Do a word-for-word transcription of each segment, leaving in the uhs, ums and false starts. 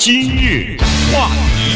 今日话题，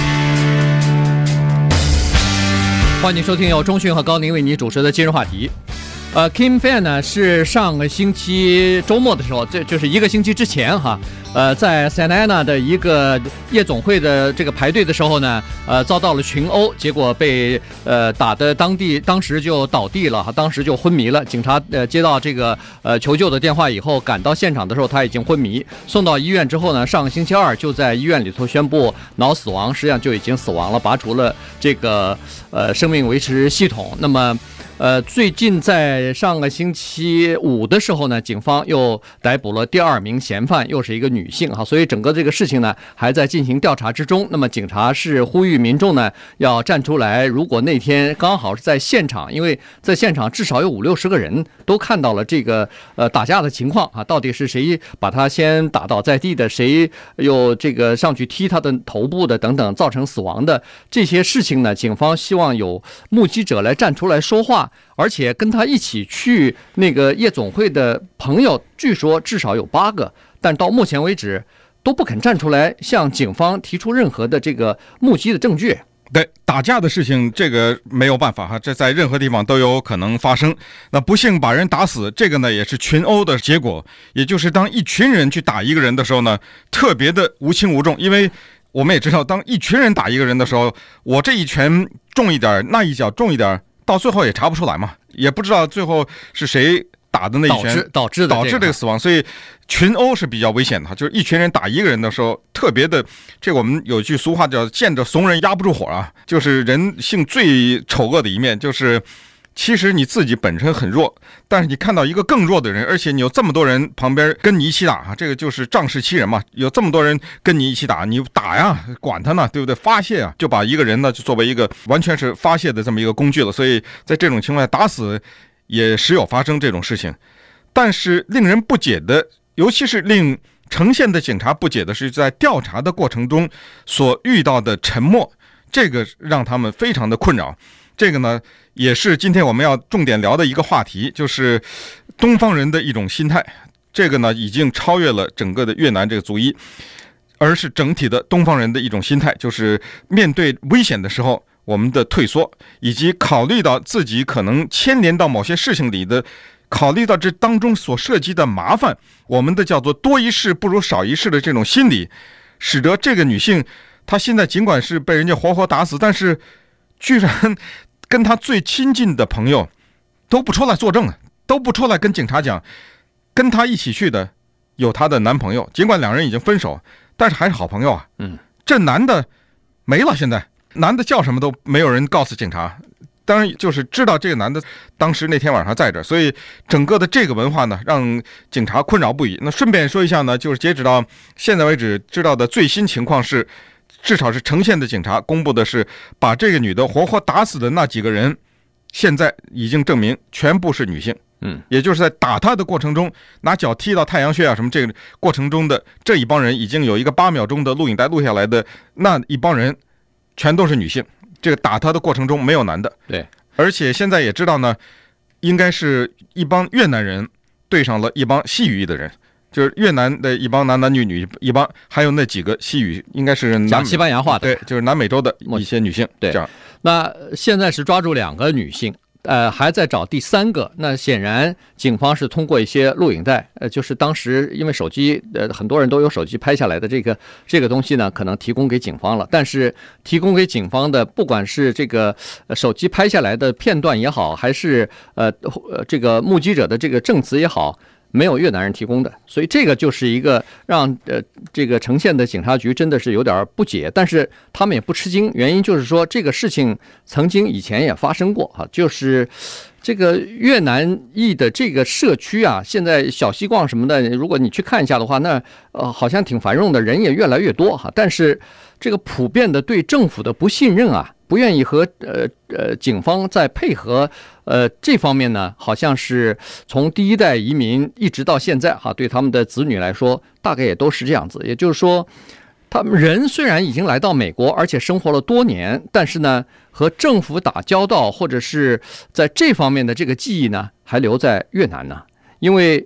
欢迎收听由钟讯和高宁为你主持的今日话题。呃 Kim Fan 呢是上个星期周末的时候，这就是一个星期之前哈，呃，在 Santa Ana 的一个夜总会的这个排队的时候呢，呃，遭到了群殴，结果被呃打的当地当时就倒地了哈，当时就昏迷了。警察呃接到这个呃求救的电话以后，赶到现场的时候他已经昏迷，送到医院之后呢，上个星期二就在医院里头宣布脑死亡，实际上就已经死亡了，拔除了这个呃生命维持系统。那么。呃，最近在上个星期五的时候呢，警方又逮捕了第二名嫌犯，又是一个女性哈，所以整个这个事情呢还在进行调查之中。那么警察是呼吁民众呢要站出来，如果那天刚好是在现场，因为在现场至少有五六十个人都看到了这个呃打架的情况啊，到底是谁把他先打倒在地的，谁又这个上去踢他的头部的等等，造成死亡的这些事情呢，警方希望有目击者来站出来说话。而且跟他一起去那个夜总会的朋友，据说至少有八个，但到目前为止都不肯站出来向警方提出任何的这个目击的证据。 对，打架的事情这个没有办法哈，这在任何地方都有可能发生。那不幸把人打死，这个呢也是群殴的结果，也就是当一群人去打一个人的时候呢，特别的无轻无重，因为我们也知道，当一群人打一个人的时候，我这一拳重一点，那一脚重一点，到最后也查不出来嘛，也不知道最后是谁打的那一拳导致导致这个死亡，所以群殴是比较危险的，就是一群人打一个人的时候，特别的，这个我们有句俗话叫见着怂人压不住火啊，就是人性最丑恶的一面，就是其实你自己本身很弱，但是你看到一个更弱的人，而且你有这么多人旁边跟你一起打，这个就是仗势欺人嘛，有这么多人跟你一起打，你打呀，管他呢，对不对？发泄啊，就把一个人呢就作为一个完全是发泄的这么一个工具了，所以在这种情况下打死也时有发生这种事情。但是令人不解的，尤其是令城县的警察不解的是，在调查的过程中所遇到的沉默，这个让他们非常的困扰。这个呢也是今天我们要重点聊的一个话题，就是东方人的一种心态。这个呢已经超越了整个的越南这个族裔，而是整体的东方人的一种心态，就是面对危险的时候我们的退缩，以及考虑到自己可能牵连到某些事情里的，考虑到这当中所涉及的麻烦，我们的叫做多一事不如少一事的这种心理，使得这个女性她现在尽管是被人家活活打死，但是居然跟她最亲近的朋友都不出来作证，都不出来跟警察讲，跟她一起去的有她的男朋友，尽管两人已经分手，但是还是好朋友啊。 嗯， 这男的没了，现在男的叫什么都没有人告诉警察，当然就是知道这个男的当时那天晚上在这，所以整个的这个文化呢让警察困扰不已。那顺便说一下呢，就是截止到现在为止知道的最新情况是，至少是城县的警察公布的是，把这个女的活活打死的那几个人，现在已经证明全部是女性。 嗯， 也就是在打她的过程中，拿脚踢到太阳穴啊什么这个过程中的这一帮人，已经有一个八秒钟的录影带录下来的，那一帮人全都是女性。这个打她的过程中没有男的。 对， 而且现在也知道呢，应该是一帮越南人对上了一帮西语裔的人。就是越南的一帮男男女女一帮，还有那几个西语应该是讲西班牙话的， 对，就是南美洲的一些女性。 对， 这样。 那现在是抓住两个女性，呃，还在找第三个。那显然警方是通过一些录影带，呃，就是当时因为手机，呃，很多人都有手机拍下来的这个这个东西呢，可能提供给警方了。但是提供给警方的，不管是这个手机拍下来的片段也好，还是呃这个目击者的这个证词也好，没有越南人提供的，所以这个就是一个让呃这个城县的警察局真的是有点不解，但是他们也不吃惊，原因就是说这个事情曾经以前也发生过哈，就是这个越南裔的这个社区啊，现在小西逛什么的，如果你去看一下的话，那呃好像挺繁荣的，人也越来越多哈，但是这个普遍的对政府的不信任啊，不愿意和呃呃警方在配合。呃，这方面呢，好像是从第一代移民一直到现在哈，对他们的子女来说，大概也都是这样子。也就是说，他们人虽然已经来到美国，而且生活了多年，但是呢，和政府打交道或者是在这方面的这个记忆呢，还留在越南呢。因为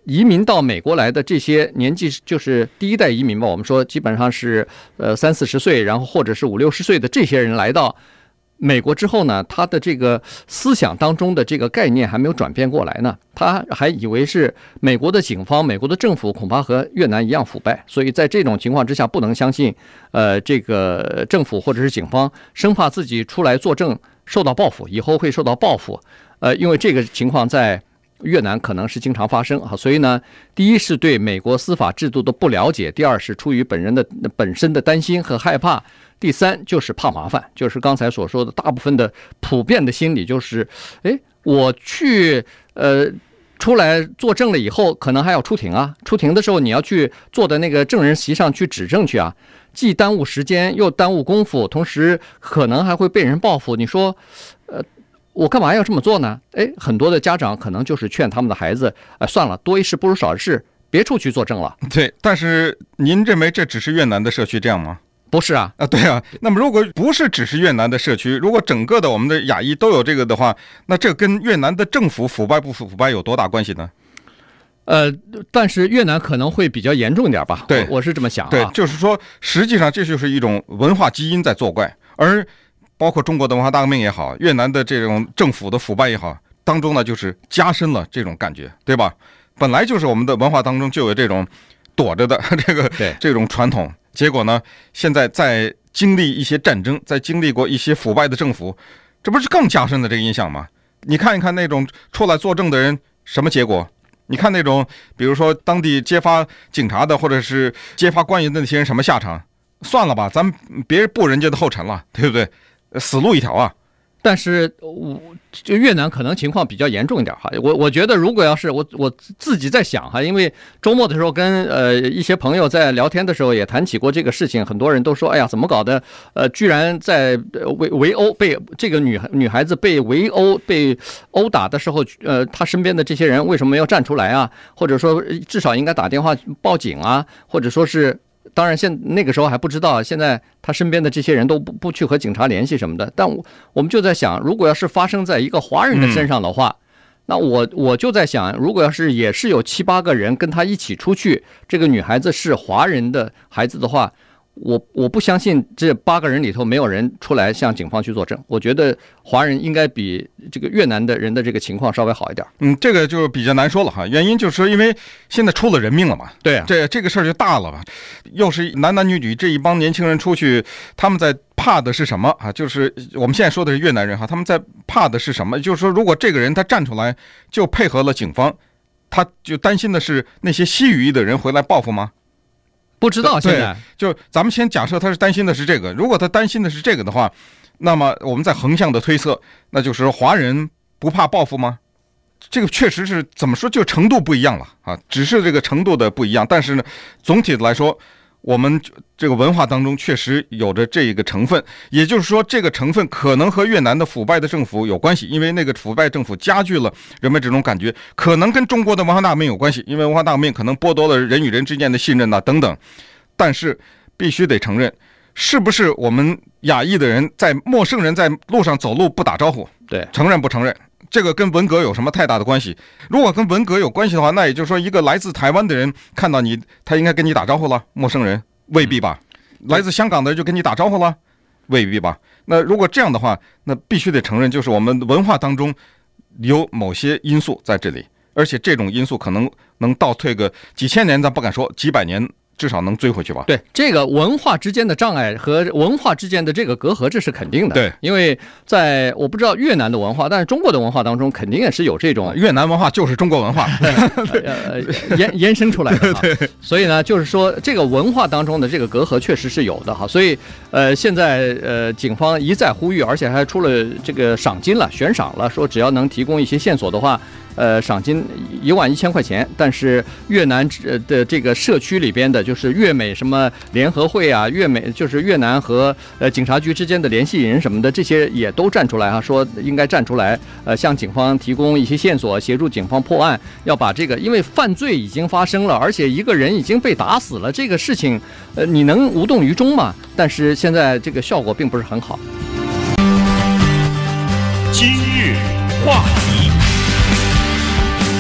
移民到美国来的这些年纪就是第一代移民吧，我们说基本上是呃三四十岁，然后或者是五六十岁的这些人来到美国之后呢，他的这个思想当中的这个概念还没有转变过来呢，他还以为是美国的警方、美国的政府恐怕和越南一样腐败，所以在这种情况之下不能相信，呃，这个政府或者是警方，生怕自己出来作证受到报复，以后会受到报复，呃，因为这个情况在越南可能是经常发生啊，所以呢，第一是对美国司法制度的不了解，第二是出于本人的本身的担心和害怕。第三就是怕麻烦，就是刚才所说的，大部分的普遍的心理就是，哎，我去呃出来作证了以后，可能还要出庭啊，出庭的时候你要去坐在那个证人席上去指证去啊，既耽误时间又耽误功夫，同时可能还会被人报复。你说，呃，我干嘛要这么做呢？哎，很多的家长可能就是劝他们的孩子，呃，算了，多一事不如少一事，别出去作证了。 对，但是您认为这只是越南的社区这样吗？ 不是啊， 啊，对啊。那么如果不是只是越南的社区，如果整个的我们的亚裔都有这个的话，那这跟越南的政府腐败不腐败有多大关系呢？ 呃，但是越南可能会比较严重一点吧？ 对， 我, 我是这么想啊。 对，就是说，实际上这就是一种文化基因在作怪，而包括中国的文化大革命也好，越南的这种政府的腐败也好，当中呢就是加深了这种感觉，对吧？本来就是我们的文化当中就有这种躲着的这个这种传统。结果呢？现在在经历一些战争，在经历过一些腐败的政府，这不是更加深了这个印象吗？你看一看那种出来作证的人，什么结果？你看那种，比如说当地揭发警察的，或者是揭发官员的那些人，什么下场？算了吧，咱别步人家的后尘了，对不对？死路一条啊！ 但是我就越南可能情况比较严重一点哈，我我觉得如果要是我我自己在想哈，因为周末的时候跟呃一些朋友在聊天的时候也谈起过这个事情，很多人都说哎呀怎么搞的，呃居然在围围殴被这个女女孩子被围殴被殴打的时候，呃她身边的这些人为什么没有站出来啊？或者说至少应该打电话报警啊，或者说是。当然，现那个时候还不知道，现在他身边的这些人都不不去和警察联系什么的。但我我们就在想，如果要是发生在一个华人的身上的话，嗯、那我我就在想，如果要是也是有七八个人跟他一起出去，这个女孩子是华人的孩子的话，我我不相信这八个人里头没有人出来向警方去作证。我觉得华人应该比这个越南的人的这个情况稍微好一点。 嗯，这个就比较难说了哈。原因就是说，因为现在出了人命了嘛。 对啊， 这这个事儿就大了吧。又是男男女女这一帮年轻人出去，他们在怕的是什么啊？就是我们现在说的是越南人哈，他们在怕的是什么？就是说，如果这个人他站出来就配合了警方，他就担心的是那些西语裔的人回来报复吗？ 不知道，现在就咱们先假设他是担心的是这个，如果他担心的是这个的话，那么我们在横向的推测，那就是说华人不怕报复吗？这个确实是怎么说，就程度不一样了啊，只是这个程度的不一样，但是呢，总体的来说，我们这个文化当中确实有着这个成分，也就是说，这个成分可能和越南的腐败的政府有关系，因为那个腐败政府加剧了人们这种感觉，可能跟中国的文化大革命有关系，因为文化大革命可能剥夺了人与人之间的信任呐、啊、等等。但是必须得承认，是不是我们亚裔的人在陌生人在路上走路不打招呼？ 对， 承认不承认？这个跟文革有什么太大的关系？如果跟文革有关系的话，那也就是说，一个来自台湾的人看到你，他应该跟你打招呼了。陌生人未必吧？来自香港的人就跟你打招呼了，未必吧？那如果这样的话，那必须得承认，就是我们文化当中有某些因素在这里，而且这种因素可能能倒退个几千年，咱不敢说几百年。至少能追回去吧。 对，这个文化之间的障碍和文化之间的这个隔阂，这是肯定的。 对， 因为在我不知道越南的文化，但是中国的文化当中，肯定也是有这种越南文化就是中国文化呃延延伸出来的。 对， 所以呢，就是说这个文化当中的这个隔阂确实是有的哈。所以呃，现在呃，警方一再呼吁，而且还出了这个赏金了，悬赏了，说只要能提供一些线索的话。呃，赏金一万一千块钱，但是越南的这个社区里边的，就是越美什么联合会啊，越美就是越南和呃警察局之间的联系人什么的，这些也都站出来哈、啊，说应该站出来，呃，向警方提供一些线索，协助警方破案，要把这个，因为犯罪已经发生了，而且一个人已经被打死了，这个事情，呃，你能无动于衷吗？但是现在这个效果并不是很好。 今日话题。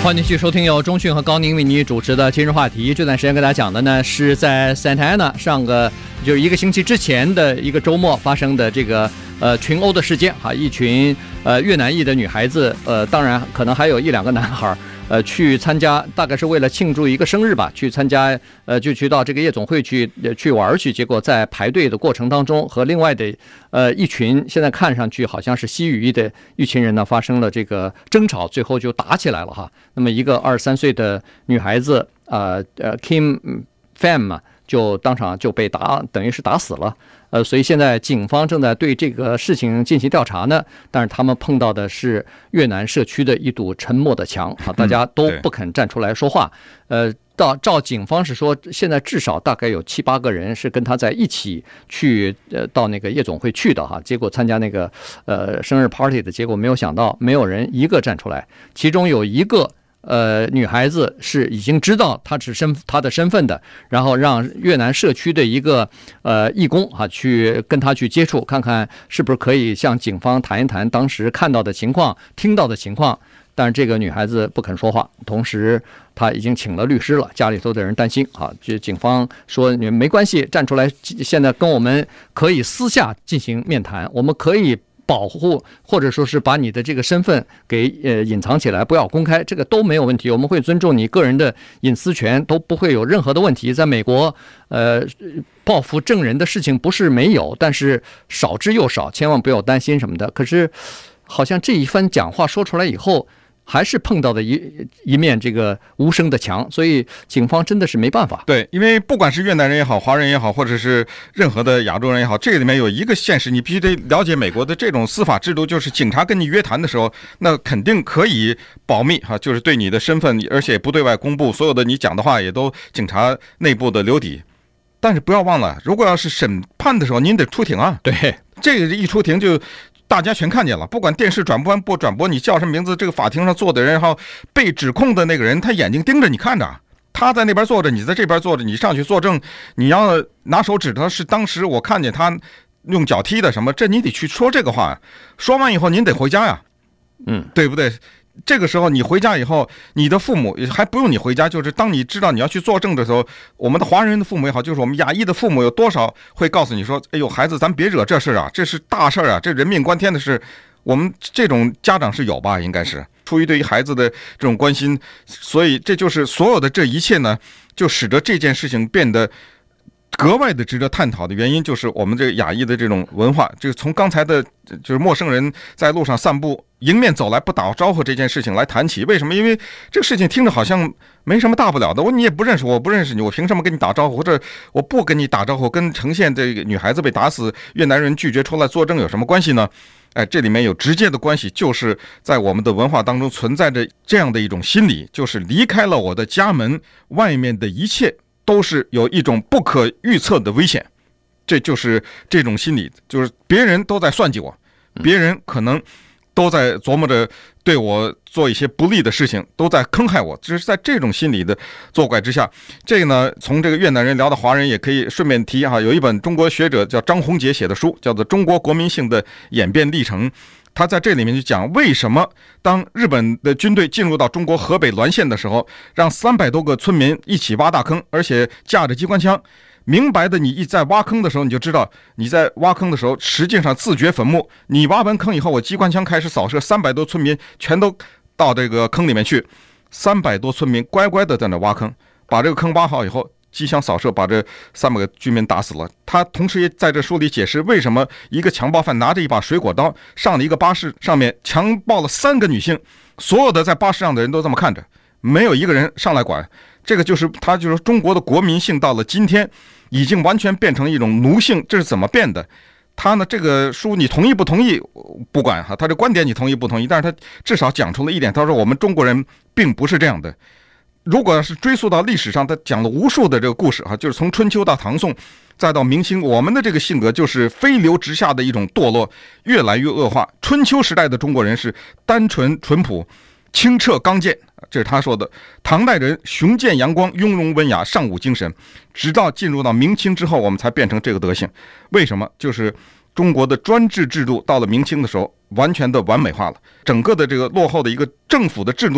欢迎继续收听由中讯和高宁为你主持的今日话题。这段时间跟大家讲的呢，是在 Santa Ana 上个就是一个星期之前的一个周末发生的这个呃群殴的事件啊，一群呃越南裔的女孩子，呃，当然可能还有一两个男孩。呃，去参加，大概是为了庆祝一个生日吧，去参加，呃，就去到这个夜总会去，呃、去玩去。结果在排队的过程当中，和另外的呃一群现在看上去好像是西语裔的一群人呢，发生了这个争吵，最后就打起来了哈。那么一个二十三岁的女孩子，呃呃 Kim Pham 嘛，就当场就被打，等于是打死了。呃，所以现在警方正在对这个事情进行调查呢，但是他们碰到的是越南社区的一堵沉默的墙啊，大家都不肯站出来说话。呃，到照警方是说，现在至少大概有七八个人是跟他在一起去呃到那个夜总会去的哈，结果参加那个呃生日 party 的结果，没有想到没有人一个站出来，其中有一个。呃，女孩子是已经知道她是身她的身份的，然后让越南社区的一个呃义工啊去跟她去接触，看看是不是可以向警方谈一谈当时看到的情况、听到的情况。但是这个女孩子不肯说话，同时她已经请了律师了，家里头的人担心啊，就警方说你们没关系，站出来，现在跟我们可以私下进行面谈，我们可以。保护或者说是把你的这个身份给呃隐藏起来，不要公开，这个都没有问题。我们会尊重你个人的隐私权，都不会有任何的问题。在美国，呃，报复证人的事情不是没有，但是少之又少，千万不要担心什么的。可是，好像这一番讲话说出来以后。还是碰到的一一面这个无声的墙，所以警方真的是没办法。 对，因为不管是越南人也好，华人也好，或者是任何的亚洲人也好，这个里面有一个现实，你必须得了解美国的这种司法制度，就是警察跟你约谈的时候，那肯定可以保密哈，就是对你的身份，而且不对外公布，所有的你讲的话也都警察内部的留底。但是不要忘了，如果要是审判的时候，您得出庭啊。 对， 这个一出庭就。大家全看见了，不管电视转播不转播，你叫什么名字，这个法庭上坐的人，然后被指控的那个人，他眼睛盯着你看着，他在那边坐着，你在这边坐着，你上去作证，你要拿手指头是当时我看见他用脚踢的什么，这你得去说这个话呀。说完以后您得回家呀， 嗯， 对不对？这个时候你回家以后，你的父母还不用你回家，就是当你知道你要去作证的时候，我们的华人的父母也好，就是我们亚裔的父母有多少会告诉你说，哎呦孩子咱别惹这事啊，这是大事啊，这人命关天的事。我们这种家长是有吧，应该是出于对于孩子的这种关心，所以这就是所有的这一切呢，就使得这件事情变得格外的值得探讨的原因，就是我们这个亚裔的这种文化，就是从刚才的就是陌生人在路上散步迎面走来不打招呼这件事情来谈起。为什么？因为这个事情听着好像没什么大不了的，我你也不认识我，我不认识你，我凭什么跟你打招呼？或者我不跟你打招呼，跟呈现这个女孩子被打死，越南人拒绝出来作证有什么关系呢？哎，这里面有直接的关系，就是在我们的文化当中存在着这样的一种心理，就是离开了我的家门，外面的一切都是有一种不可预测的危险。这就是这种心理，就是别人都在算计我，别人可能都在琢磨着对我做一些不利的事情，都在坑害我。只是在这种心理的作怪之下，这个呢，从这个越南人聊到华人，也可以顺便提哈，有一本中国学者叫张宏杰写的书，叫做《中国国民性的演变历程》。他在这里面就讲，为什么当日本的军队进入到中国河北滦县的时候，让三百多个村民一起挖大坑，而且架着机关枪。明白的，你一在挖坑的时候，你就知道你在挖坑的时候，实际上自掘坟墓。你挖完坑以后，我机关枪开始扫射，三百多村民全都到这个坑里面去。三百多村民乖乖的在那挖坑，把这个坑挖好以后，机枪扫射把这三百个居民打死了。他同时也在这书里解释，为什么一个强暴犯拿着一把水果刀上了一个巴士，上面强暴了三个女性，所有的在巴士上的人都这么看着，没有一个人上来管。这个就是他就是中国的国民性到了今天已经完全变成一种奴性。这是怎么变的？他呢，这个书你同意不同意不管哈，他的观点你同意不同意，但是他至少讲出了一点，他说我们中国人并不是这样的。如果是追溯到历史上，他讲了无数的这个故事哈，就是从春秋到唐宋再到明清，我们的这个性格就是飞流直下的一种堕落，越来越恶化。春秋时代的中国人是单纯淳朴清澈刚健，这是他说的。唐代人雄健阳光，雍容文雅，尚武精神。直到进入到明清之后，我们才变成这个德行。为什么？就是中国的专制制度到了明清的时候，完全的完美化了，整个的这个落后的一个政府的制度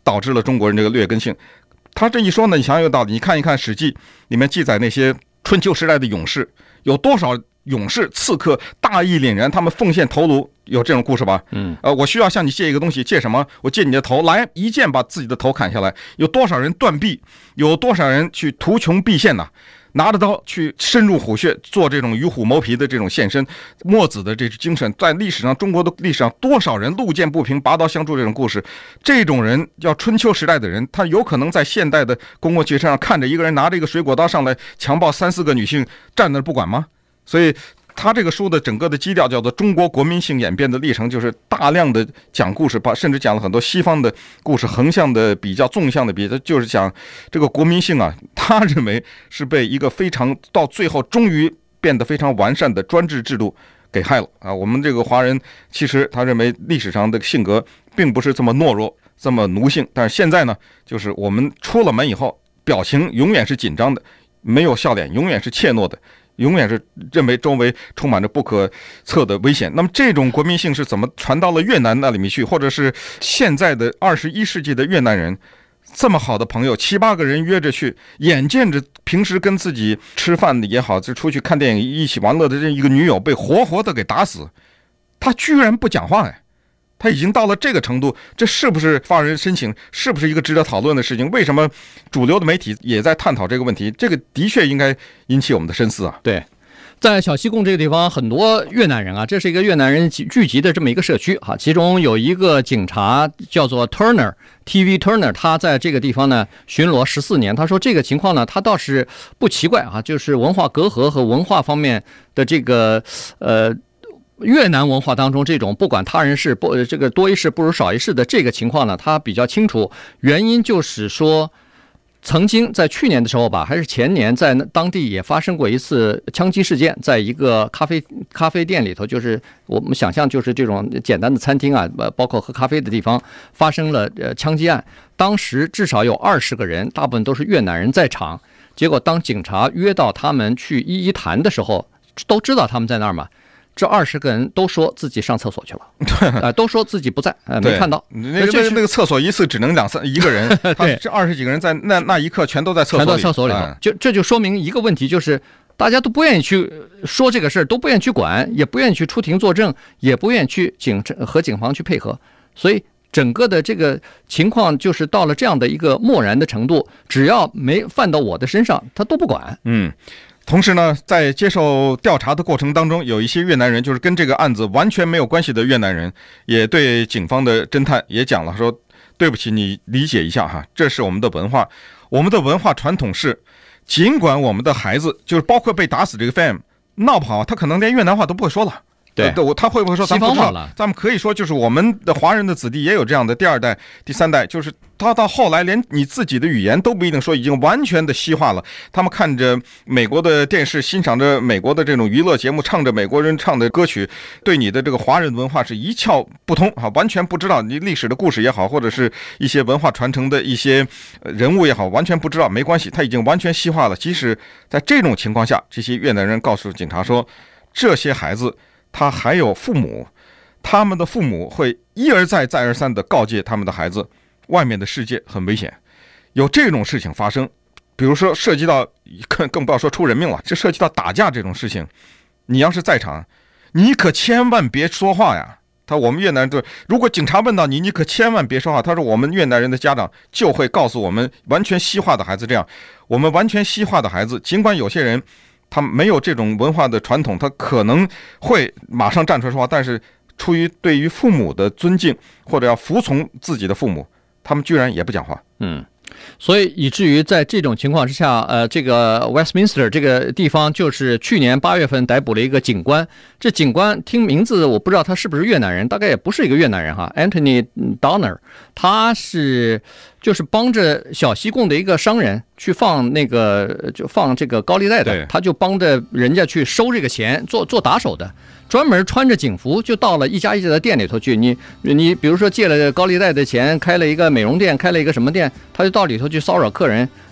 导致了中国人这个劣根性。他这一说呢，你想想有道理。你看一看《史记》里面记载那些春秋时代的勇士，有多少勇士刺客大义凛然，他们奉献头颅，有这种故事吧？嗯，呃，我需要向你借一个东西，借什么？我借你的头，来一剑把自己的头砍下来。有多少人断臂？有多少人去图穷匕现呢？拿着刀去深入虎穴，做这种与虎谋皮的这种献身。墨子的这精神，在历史上，中国的历史上，多少人路见不平拔刀相助这种故事，这种人叫春秋时代的人，他有可能在现代的公共汽车上看着一个人拿着一个水果刀上来强暴三四个女性，站那不管吗？所以他这个书的整个的基调叫做中国国民性演变的历程，就是大量的讲故事，把甚至讲了很多西方的故事，横向的比较，纵向的比较，就是讲这个国民性啊，他认为是被一个非常到最后终于变得非常完善的专制制度给害了啊。我们这个华人其实他认为历史上的性格并不是这么懦弱，这么奴性，但是现在呢，就是我们出了门以后，表情永远是紧张的，没有笑脸，永远是怯懦的，永远是认为周围充满着不可测的危险。那么这种国民性是怎么传到了越南那里面去，或者是现在的二十一世纪的越南人，这么好的朋友，七八个人约着去，眼见着平时跟自己吃饭也好，就出去看电影一起玩乐的这一个女友被活活的给打死，他居然不讲话哎，他已经到了这个程度，这是不是发人深省？是不是一个值得讨论的事情？为什么主流的媒体也在探讨这个问题？这个的确应该引起我们的深思啊。 对，在小西贡这个地方，很多越南人啊，这是一个越南人聚集的这么一个社区哈。其中有一个警察叫做 Turner T V Turner， 他在这个地方呢巡逻十四年。他说这个情况呢，他倒是不奇怪啊，就是文化隔阂和文化方面的这个呃。越南文化当中，这种不管他人事不这个多一事不如少一事的这个情况呢，他比较清楚。原因就是说，曾经在去年的时候吧，还是前年，在当地也发生过一次枪击事件，在一个咖啡咖啡店里头，就是我们想象就是这种简单的餐厅啊，包括喝咖啡的地方，发生了呃枪击案。当时至少有二十个人，大部分都是越南人在场。结果当警察约到他们去一一谈的时候，都知道他们在那儿嘛。这二十个人都说自己上厕所去了，啊、呃，都说自己不在，呃，没看到。 那个那个厕所一次只能两三一个人，对，这二十几个人在那那一刻全都在厕所里， 全都在厕所里头。嗯、就这就说明一个问题，就是大家都不愿意去说这个事儿，都不愿意去管，也不愿意去出庭作证，也不愿意去警和警方去配合，所以整个的这个情况就是到了这样的一个漠然的程度，只要没犯到我的身上，他都不管。 嗯。同时呢，在接受调查的过程当中，有一些越南人，就是跟这个案子完全没有关系的越南人，也对警方的侦探也讲了，说对不起，你理解一下哈，这是我们的文化，我们的文化传统是，尽管我们的孩子就是包括被打死这个 Pham 闹不好，他可能连越南话都不会说了。对，他会不会说咱们不知道？咱们可以说，就是我们的华人的子弟也有这样的第二代、第三代，就是他到后来连你自己的语言都不一定说，已经完全的西化了。他们看着美国的电视，欣赏着美国的这种娱乐节目，唱着美国人唱的歌曲，对你的这个华人文化是一窍不通啊，完全不知道你历史的故事也好，或者是一些文化传承的一些人物也好，完全不知道。没关系，他已经完全西化了。即使在这种情况下，这些越南人告诉警察说，这些孩子。他还有父母，他们的父母会一而再再而三地告诫他们的孩子，外面的世界很危险，有这种事情发生，比如说涉及到更更不要说出人命了，这涉及到打架这种事情，你要是在场，你可千万别说话呀。他我们越南人，如果警察问到你，你可千万别说话。他说我们越南人的家长就会告诉我们，完全西化的孩子这样，我们完全西化的孩子，尽管有些人。他没有这种文化的传统，他可能会马上站出来说话，但是出于对于父母的尊敬，或者要服从自己的父母，他们居然也不讲话。 嗯，所以以至于在这种情况之下，呃，这个 Westminster 这个地方就是去年八月份逮捕了一个警官。这警官听名字我不知道他是不是越南人，大概也不是一个越南人哈 ，Anthony Donner， 他是就是帮着小西贡的一个商人去放那个就放这个高利贷的，他就帮着人家去收这个钱，做做打手的。专门穿着警服就到了一家一家的店里头去，你你比如说借了高利贷的钱，开了一个美容店，开了一个什么店，他就到里头去骚扰客人，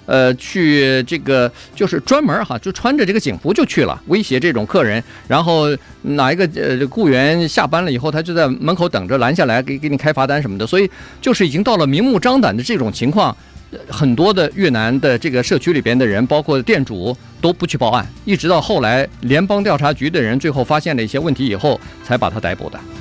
呃，去这个就是专门哈，就穿着这个警服就去了，威胁这种客人，然后哪一个呃雇员下班了以后，他就在门口等着拦下来给给你开罚单什么的，所以就是已经到了明目张胆的这种情况。很多的越南的这个社区里边的人，包括店主都不去报案，一直到后来联邦调查局的人最后发现了一些问题以后，才把他逮捕的。